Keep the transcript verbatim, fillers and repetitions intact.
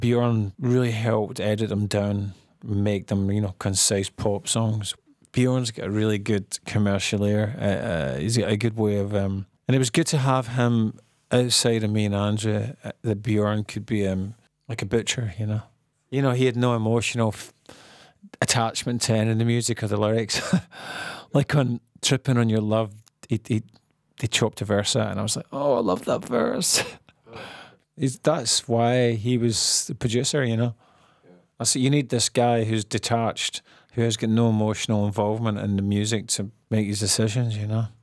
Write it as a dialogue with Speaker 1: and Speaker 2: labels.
Speaker 1: Bjorn really helped edit them down, make them, you know, concise pop songs. Bjorn's got a really good commercial ear. Uh, uh, he's got a good way of, um, and it was good to have him outside of me and Andrea. Uh, that Bjorn could be um, like a butcher, you know. You know, he had no emotional f- attachment to any of the music or the lyrics. Like on "Tripping on Your Love," he, he he chopped a verse out, and I was like, "Oh, I love that verse." He's, that's why he was the producer, you know. I said, you need this guy who's detached, who has got no emotional involvement in the music to make his decisions, you know.